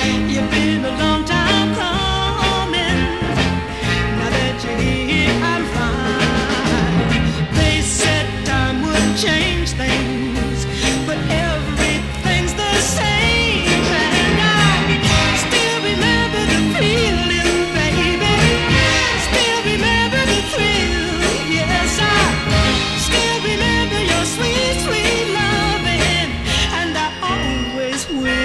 You've been a long time coming. Now that you're here, I'm fine. They said time would change things, but everything's the same. And I still remember the feeling, baby. Still remember the thrill. Yes, I still remember your sweet, sweet loving, and I always will.